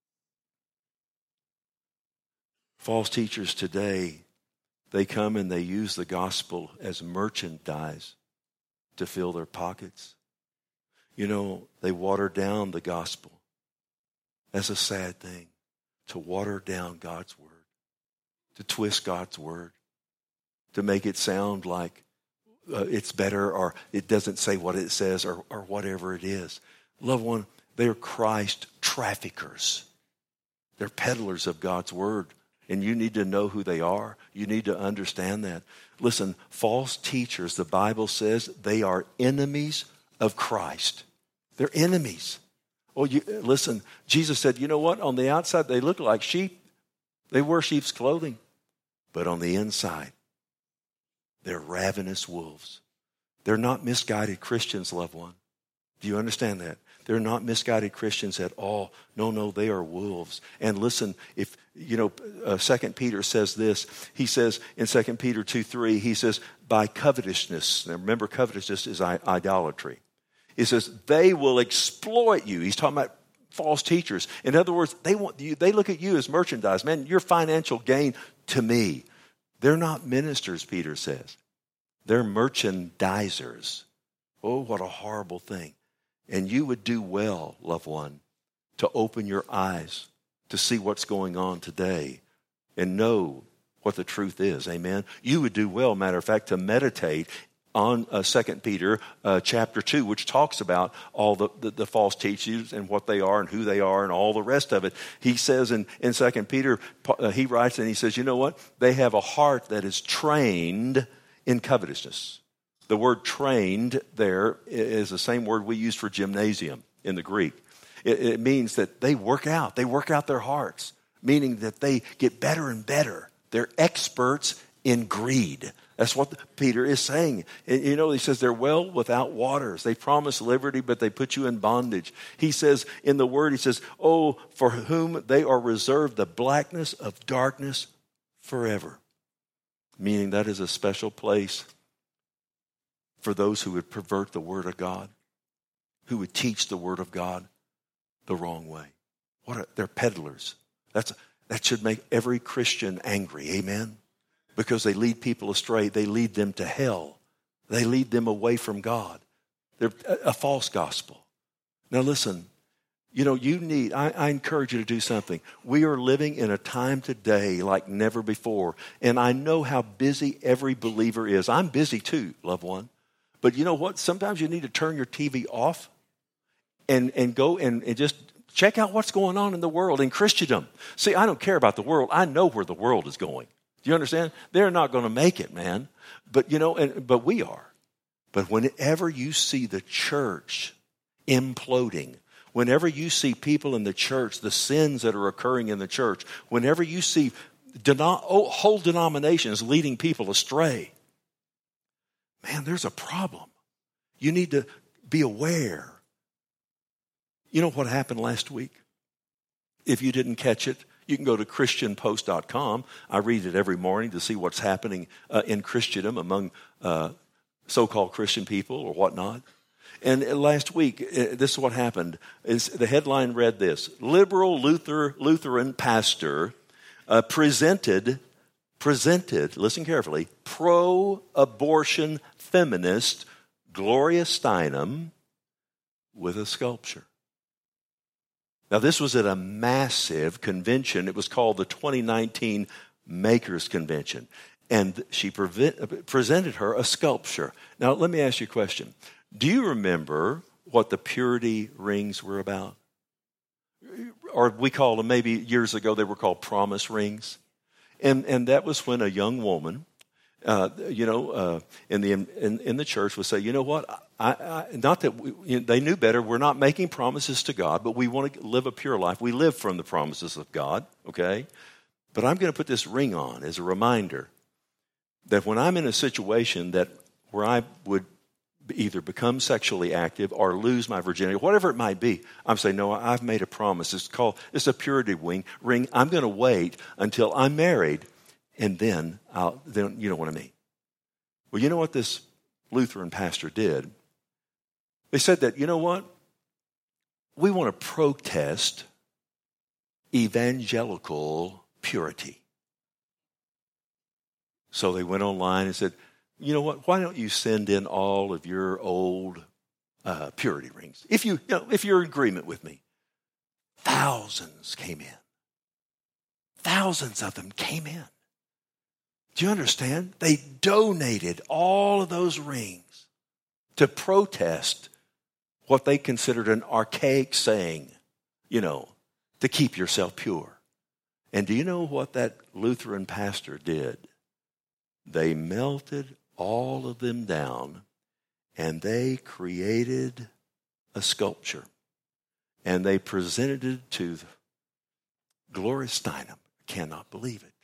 False teachers today, they come and they use the gospel as merchandise to fill their pockets. You know, they water down the gospel. That's a sad thing, to water down God's word, to twist God's word, to make it sound like uh, it's better or it doesn't say what it says or, or whatever it is. Loved one, they're Christ traffickers. They're peddlers of God's word. And you need to know who they are. You need to understand that. Listen, false teachers, the Bible says, they are enemies of Christ. They're enemies. Oh, you, listen, Jesus said, you know what? On the outside, they look like sheep. They wear sheep's clothing. But on the inside, they're ravenous wolves. They're not misguided Christians, loved one. Do you understand that? They're not misguided Christians at all. No, no, they are wolves. And listen, if, you know, uh, Second Peter says this. He says in Second Peter two three, he says, by covetousness. Now remember, covetousness is I- idolatry. He says, they will exploit you. He's talking about false teachers. In other words, they want you, they look at you as merchandise. Man, your financial gain to me. They're not ministers, Peter says. They're merchandisers. Oh, what a horrible thing. And you would do well, loved one, to open your eyes to see what's going on today and know what the truth is. Amen. You would do well, matter of fact, to meditate on uh, Second Peter uh, chapter two, which talks about all the, the, the false teachers and what they are and who they are and all the rest of it. He says in, in Second Peter, uh, he writes and he says, you know what? They have a heart that is trained in covetousness. The word trained there is the same word we use for gymnasium in the Greek. It, it means that they work out. They work out their hearts, meaning that they get better and better. They're experts in greed. That's what Peter is saying. You know, he says they're well without waters. They promise liberty, but they put you in bondage. He says in the word, he says, oh, for whom they are reserved the blackness of darkness forever. Meaning that is a special place for those who would pervert the word of God, who would teach the word of God the wrong way. What are, they're peddlers. That's, that should make every Christian angry. Amen. Because they lead people astray. They lead them to hell. They lead them away from God. They're a, a false gospel. Now listen, you know, you need, I, I encourage you to do something. We are living in a time today like never before. And I know how busy every believer is. I'm busy too, loved one. But you know what? Sometimes you need to turn your T V off and, and go and, and just check out what's going on in the world, in Christendom. See, I don't care about the world. I know where the world is going. Do you understand? They're not going to make it, man. But, you know, and, but we are. But whenever you see the church imploding, whenever you see people in the church, the sins that are occurring in the church, whenever you see denom- whole denominations leading people astray, man, there's a problem. You need to be aware. You know what happened last week? If you didn't catch it, you can go to Christian Post dot com. I read it every morning to see what's happening uh, in Christendom among uh, so-called Christian people or whatnot. And last week, uh, this is what happened. Is the headline read this: Liberal Luther Lutheran pastor uh, presented, presented, listen carefully, pro-abortion feminist Gloria Steinem with a sculpture. Now, this was at a massive convention. It was called the twenty nineteen Makers Convention. And she prevent, presented her a sculpture. Now, let me ask you a question. Do you remember what the purity rings were about? Or we called them, maybe years ago, they were called promise rings. And, and that was when a young woman, uh, you know, uh, in the in, in the church would say, you know what, I, I, not that we, you know, they knew better. We're not making promises to God, but we want to live a pure life. We live from the promises of God, okay? But I'm going to put this ring on as a reminder that when I'm in a situation that where I would either become sexually active or lose my virginity, whatever it might be, I'm saying, no, I've made a promise. It's called, it's a purity ring. ring. I'm going to wait until I'm married, and then I'll, then you know what I mean. Well, you know what this Lutheran pastor did? They said that, you know what? We want to protest evangelical purity. So they went online and said, you know what? Why don't you send in all of your old uh, purity rings? If you, you know, if you're in agreement with me. Thousands came in. Thousands of them came in. Do you understand? They donated all of those rings to protest what they considered an archaic saying, you know, to keep yourself pure. And do you know what that Lutheran pastor did? They melted all of them down and they created a sculpture. And they presented it to Gloria Steinem. I cannot believe it.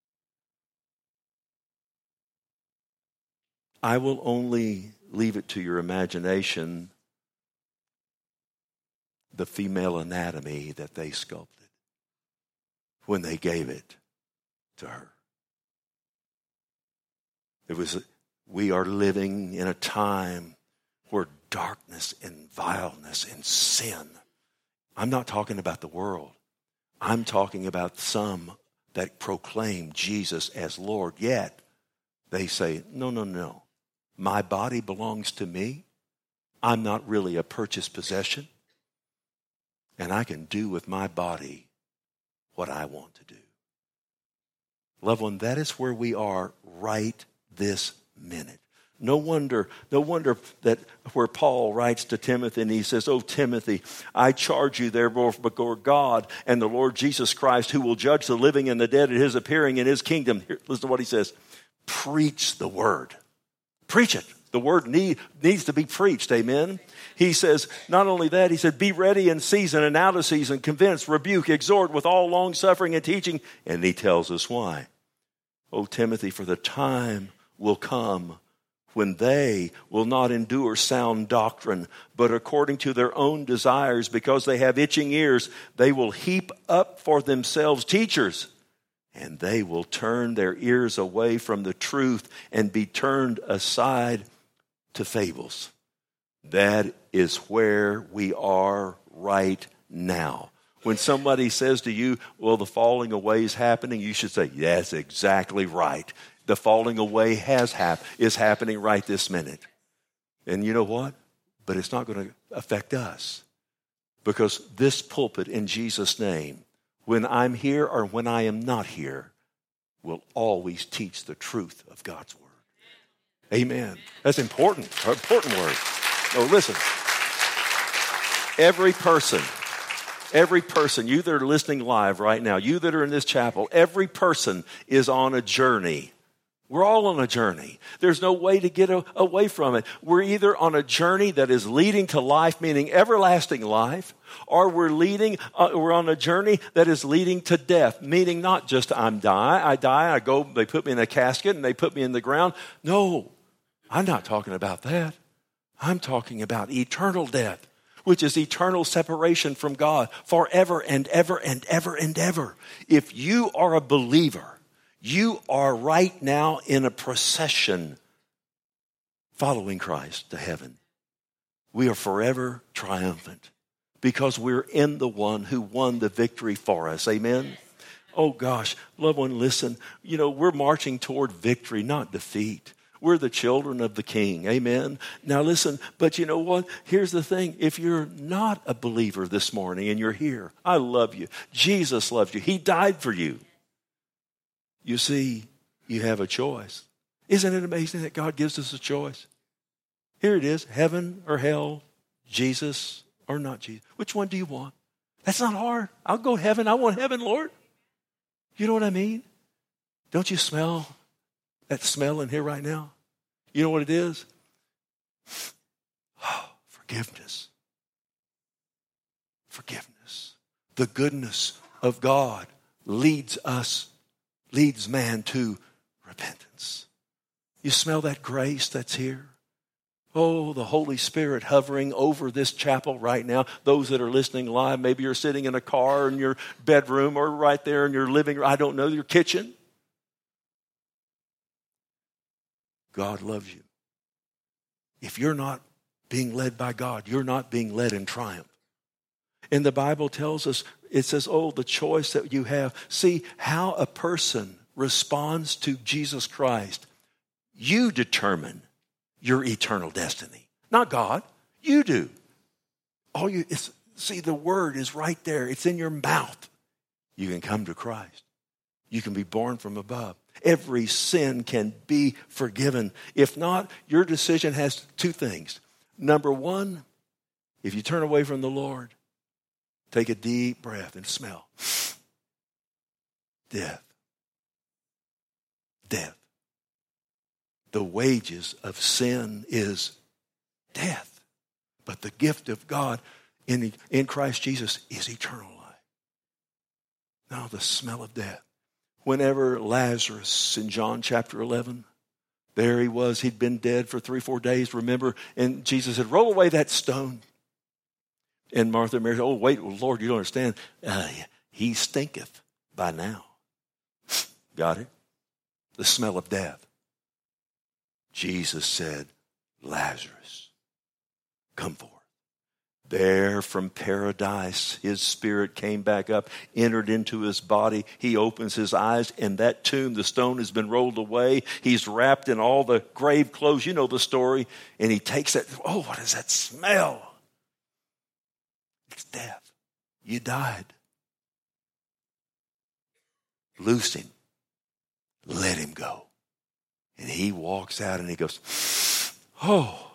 I will only leave it to your imagination the female anatomy that they sculpted when they gave it to her. It was, we are living in a time where darkness and vileness and sin. I'm not talking about the world. I'm talking about some that proclaim Jesus as Lord, yet they say, no, no, no. My body belongs to me. I'm not really a purchased possession. And I can do with my body what I want to do. Loved one, that is where we are right this minute. No wonder, no wonder that where Paul writes to Timothy and he says, oh, Timothy, I charge you therefore before God and the Lord Jesus Christ, who will judge the living and the dead at his appearing in his kingdom. Here, listen to what he says. Preach the word. Preach it. The word need, needs to be preached. Amen. He says, not only that, he said, be ready in season and out of season, convince, rebuke, exhort with all long suffering and teaching. And he tells us why. Oh, Timothy, for the time will come when they will not endure sound doctrine, but according to their own desires, because they have itching ears, they will heap up for themselves teachers, and they will turn their ears away from the truth and be turned aside to fables. That is where we are right now. When somebody says to you, well, the falling away is happening, you should say, that's exactly right. The falling away has hap- is happening right this minute. And you know what? But it's not going to affect us. Because this pulpit in Jesus' name, when I'm here or when I am not here, will always teach the truth of God's word. Amen. That's important. An important word. No, listen. Every person, every person, you that are listening live right now, you that are in this chapel, every person is on a journey. We're all on a journey. There's no way to get a, away from it. We're either on a journey that is leading to life, meaning everlasting life, or we're leading, uh, we're on a journey that is leading to death, meaning not just I'm die, I die, I go, they put me in a casket and they put me in the ground. No, I'm not talking about that. I'm talking about eternal death, which is eternal separation from God forever and ever and ever and ever. If you are a believer, you are right now in a procession following Christ to heaven. We are forever triumphant because we're in the one who won the victory for us. Amen? Oh gosh, loved one, listen. You know, we're marching toward victory, not defeat. We're the children of the King. Amen? Now listen, but you know what? Here's the thing. If you're not a believer this morning and you're here, I love you. Jesus loves you. He died for you. You see, you have a choice. Isn't it amazing that God gives us a choice? Here it is, heaven or hell, Jesus or not Jesus. Which one do you want? That's not hard. I'll go heaven. I want heaven, Lord. You know what I mean? Don't you smell that smell in here right now? You know what it is? Oh, forgiveness. Forgiveness. The goodness of God leads us leads man to repentance. You smell that grace that's here? Oh, the Holy Spirit hovering over this chapel right now. Those that are listening live, maybe you're sitting in a car in your bedroom or right there in your living room, I don't know, your kitchen. God loves you. If you're not being led by God, you're not being led in triumph. And the Bible tells us, it says, oh, the choice that you have. See how a person responds to Jesus Christ. You determine your eternal destiny. Not God. You do. All you it's, see, the word is right there. It's in your mouth. You can come to Christ. You can be born from above. Every sin can be forgiven. If not, your decision has two things. Number one, if you turn away from the Lord, take a deep breath and smell. death. Death. The wages of sin is death. But the gift of God in, in Christ Jesus is eternal life. Now the smell of death. Whenever Lazarus in John chapter eleven, there he was. He'd been dead for three, four days, remember? And Jesus said, roll away that stone. And Martha and Mary said, oh, wait, Lord, you don't understand. Uh, he stinketh by now. Got it? The smell of death. Jesus said, Lazarus, come forth. There from paradise, his spirit came back up, entered into his body. He opens his eyes, and that tomb, the stone has been rolled away. He's wrapped in all the grave clothes. You know the story. And he takes that. Oh, what is that smell? It's death. You died. Loose him. Let him go. And he walks out and he goes, oh,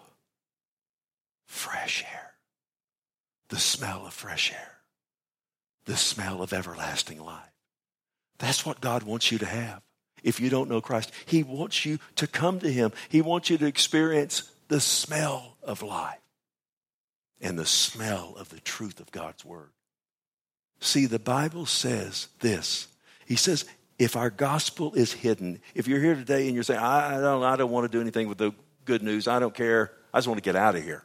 fresh air. The smell of fresh air. The smell of everlasting life. That's what God wants you to have. If you don't know Christ, he wants you to come to him. He wants you to experience the smell of life and the smell of the truth of God's word. See, the Bible says this. He says, if our gospel is hidden, if you're here today and you're saying, I don't, I don't want to do anything with the good news. I don't care. I just want to get out of here.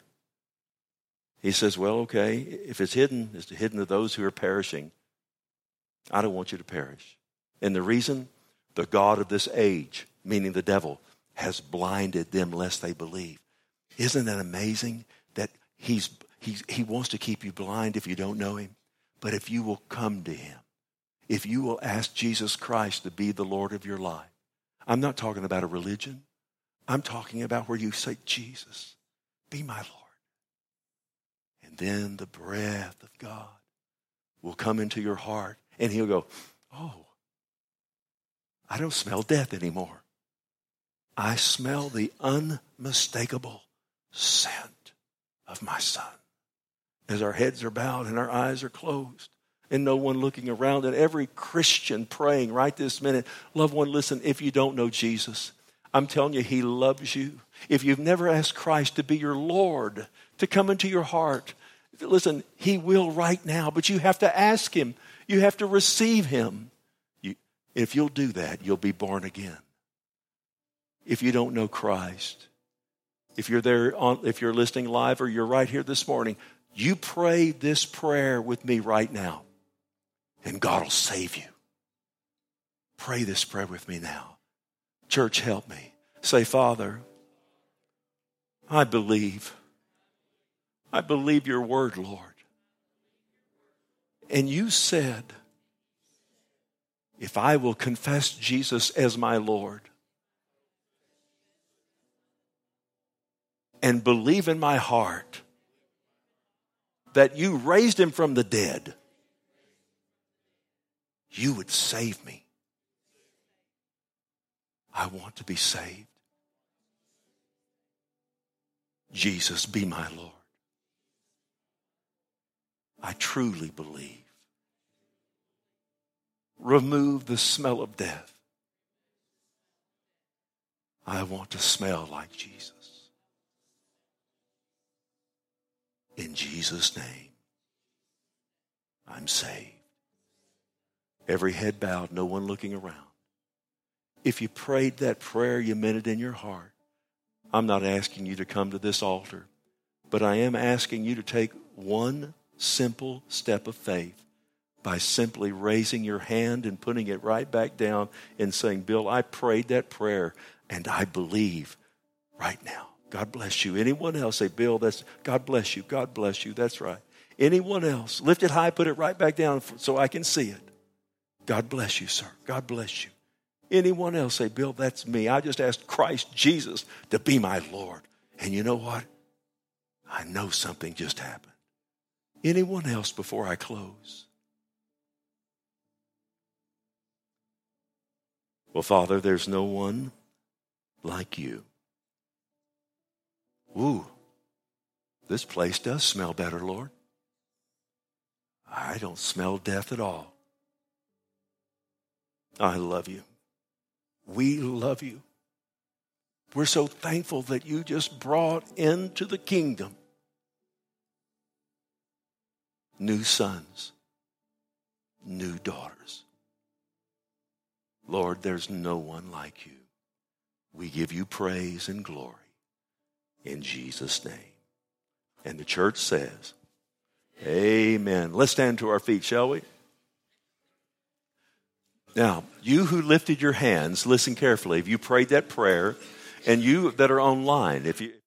He says, well, okay, if it's hidden, it's hidden to those who are perishing. I don't want you to perish. And the reason, the God of this age, meaning the devil, has blinded them lest they believe. Isn't that amazing that he's, he's, he wants to keep you blind if you don't know him? But if you will come to him, if you will ask Jesus Christ to be the Lord of your life. I'm not talking about a religion. I'm talking about where you say, Jesus, be my Lord. And then the breath of God will come into your heart and he'll go, oh, I don't smell death anymore. I smell the unmistakable scent of my Son. As our heads are bowed and our eyes are closed and no one looking around, and every Christian praying right this minute, loved one, listen, if you don't know Jesus, I'm telling you, he loves you. If you've never asked Christ to be your Lord, to come into your heart, listen, he will right now, but you have to ask him. You have to receive him. You, if you'll do that, you'll be born again. If you don't know Christ, if you're there, on, if you're listening live or you're right here this morning, you pray this prayer with me right now, and God will save you. Pray this prayer with me now. Church, help me. Say, Father, I believe. I believe your word, Lord. And you said, if I will confess Jesus as my Lord and believe in my heart that you raised him from the dead, you would save me. I want to be saved. Jesus, be my Lord. I truly believe. Remove the smell of death. I want to smell like Jesus. In Jesus' name, I'm saved. Every head bowed, no one looking around. If you prayed that prayer, you meant it in your heart. I'm not asking you to come to this altar, but I am asking you to take one simple step of faith by simply raising your hand and putting it right back down and saying, Bill, I prayed that prayer and I believe right now. God bless you. Anyone else say, Bill, that's God bless you. God bless you. That's right. Anyone else? Lift it high, put it right back down so I can see it. God bless you, sir. God bless you. Anyone else say, Bill, that's me. I just asked Christ Jesus to be my Lord. And you know what? I know something just happened. Anyone else before I close? Well, Father, there's no one like you. Ooh, this place does smell better, Lord. I don't smell death at all. I love you. We love you. We're so thankful that you just brought into the kingdom new sons, new daughters. Lord, there's no one like you. We give you praise and glory in Jesus' name. And the church says, amen. Let's stand to our feet, shall we? Now, you who lifted your hands, listen carefully. If you prayed that prayer, and you that are online, if you